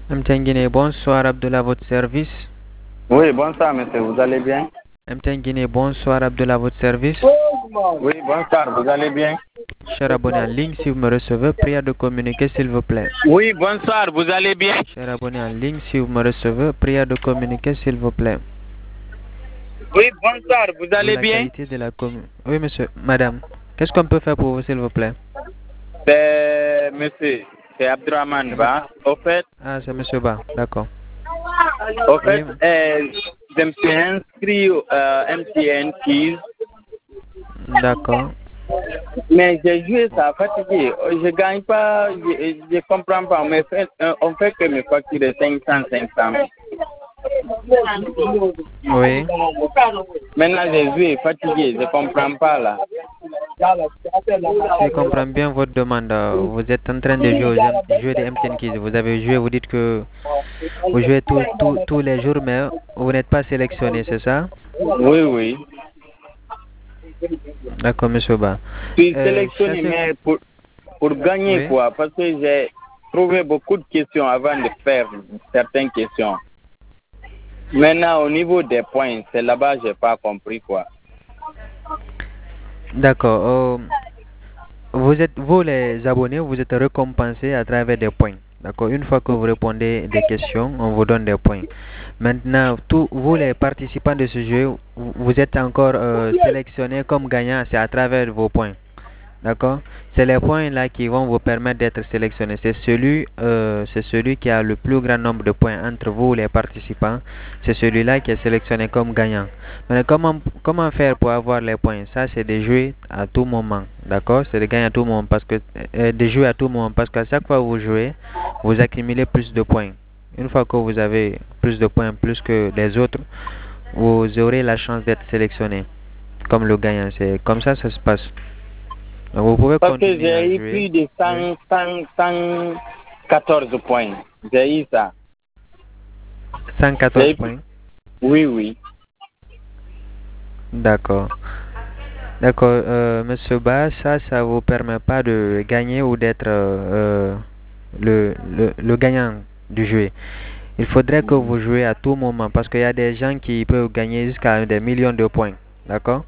Guinée, bonsoir Abdullah, votre service. Oui, bonsoir monsieur, vous allez bien? Guinée, bonsoir Abdullah, votre service. Oui, bonsoir, vous allez bien? Cher abonné en ligne, si vous me recevez, prière de communiquer s'il vous plaît. Oui, bonsoir, vous allez bien? Cher abonné en ligne, si vous me recevez, prière de communiquer s'il vous plaît. Oui, bonsoir, vous Oui, allez la bien? qualité de la commune. Oui, monsieur, madame. Qu'est-ce qu'on peut faire pour vous, s'il vous plaît? C'est monsieur, c'est Abdurrahman Ba. Ah, c'est monsieur Ba, d'accord. Au Oui, fait, je me suis inscrit au MTN Keys, d'accord. mais j'ai joué ça fatigué. Je gagne pas, je comprends pas. On fait que mes factures de 500. Oui, Maintenant, j'ai joué fatigué, je comprends pas là. si je comprends bien votre demande, vous êtes en train de jouer des MTN Keys. Vous avez joué, vous dites que vous jouez tous les jours, mais vous n'êtes pas sélectionné, c'est ça? Oui, oui. D'accord, monsieur Ba. Je suis sélectionné, Chassez. mais pour gagner Oui. quoi? Parce que j'ai trouvé beaucoup de questions avant de faire certaines questions. Maintenant, au niveau des points, c'est là-bas que je n'ai pas compris quoi. D'accord. Vous les abonnés, vous êtes récompensés à travers des points. D'accord. Une fois que vous répondez des questions, on vous donne des points. Maintenant, tous vous les participants de ce jeu, vous êtes encore sélectionnés comme gagnants, c'est à travers vos points. D'accord? C'est les points là qui vont vous permettre d'être sélectionné. C'est celui qui a le plus grand nombre de points entre vous les participants. C'est celui-là qui est sélectionné comme gagnant. Mais comment faire pour avoir les points? Ça, c'est de jouer à tout moment. D'accord? C'est de gagner à tout moment parce que de jouer à tout moment parce qu'à chaque fois que vous jouez, vous accumulez plus de points. Une fois que vous avez plus de points, plus que les autres, vous aurez la chance d'être sélectionné comme le gagnant. C'est comme ça que ça se passe. Donc, vous pouvez Parce que continuer à j'ai eu jouer. plus de Oui. 114 points. J'ai eu ça. 114 points. Oui, oui. D'accord. D'accord, monsieur Ba, ça vous permet pas de gagner ou d'être le gagnant du jeu. Il faudrait que vous jouez à tout moment parce qu'il y a des gens qui peuvent gagner jusqu'à des millions de points. D'accord?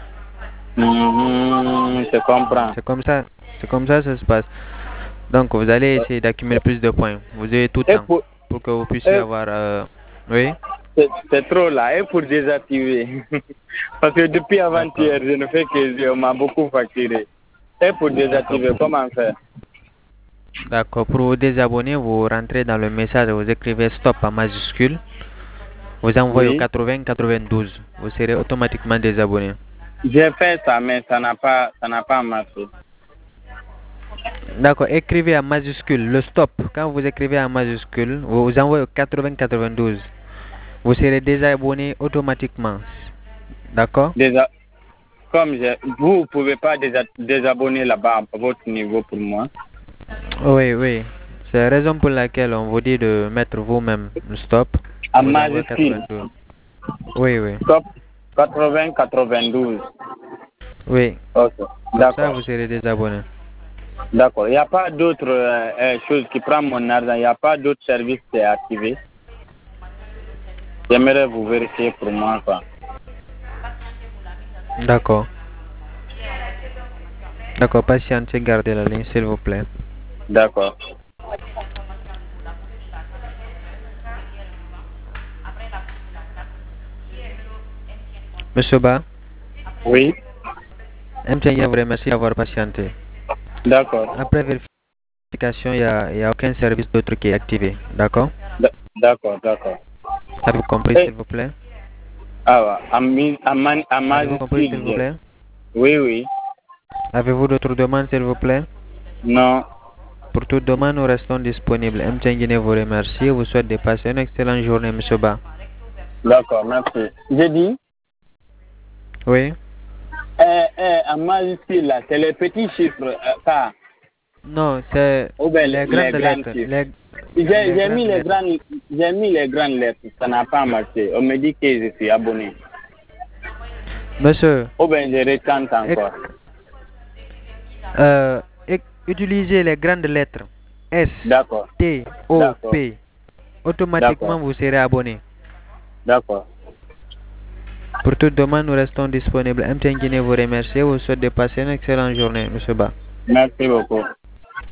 Je comprends. C'est comme ça que ça se passe. Donc, vous allez essayer d'accumuler plus de points. Vous avez tout le Et temps pour que vous puissiez et avoir. Oui? c'est trop là. Et pour désactiver. Parce que depuis D'accord. avant-hier, je ne fais que on m'a beaucoup facturé. Et pour D'accord. désactiver, comment faire? D'accord. Pour vous désabonner, vous rentrez dans le message, vous écrivez stop en majuscule, vous envoyez au Oui. 80-92. Vous serez automatiquement désabonné. J'ai fait ça, mais ça n'a pas marché. D'accord. Écrivez en majuscule le stop. Quand vous écrivez en majuscule, vous envoyez au 80-92. Vous serez désabonné automatiquement. D'accord? Vous ne pouvez pas désabonner là-bas à votre niveau pour moi. Oui, oui. C'est la raison pour laquelle on vous dit de mettre vous-même le stop. En Vous envoyez majuscule. 82. Oui, oui. Stop 80-92. Oui. Ok. Comme ça, D'accord. vous serez désabonné. D'accord. Il n'y a pas d'autre chose qui prend mon argent. Il n'y a pas d'autre service qui est activé. J'aimerais vous vérifier pour moi, quoi. D'accord. D'accord, patientez, gardez la ligne, s'il vous plaît. D'accord. Monsieur Ba, Oui. MTN vous remercie d'avoir patienté. D'accord. Après vérification, il y a aucun service d'autre qui est activé. D'accord? D'accord, d'accord. Avez-vous compris, Eh, s'il vous plaît? ah, à Avez-vous compris, s'il vous majuscule. plaît? Oui, oui. Avez-vous d'autres demandes, s'il vous plaît? Non. Pour toute demande, nous restons disponibles. MTN Guinée vous remercie et vous souhaite de passer une excellente journée, Monsieur Ba. D'accord, merci. J'ai dit, Oui? en majuscule, là, c'est les petits chiffres, ça. Non, c'est Ou bien les les grandes grands lettres. chiffres. Les J'ai grandes lettres. mis les grandes lettres, ça n'a pas marché. On me dit que je suis abonné. Monsieur, Ou bien je retente encore. utilisez les grandes lettres S, D'accord, T, O, d'accord, P. automatiquement vous serez abonné. D'accord. Pour toute demande, nous restons disponibles. MTN Guinée vous remercie et vous souhaite de passer une excellente journée, Monsieur Ba. Merci beaucoup.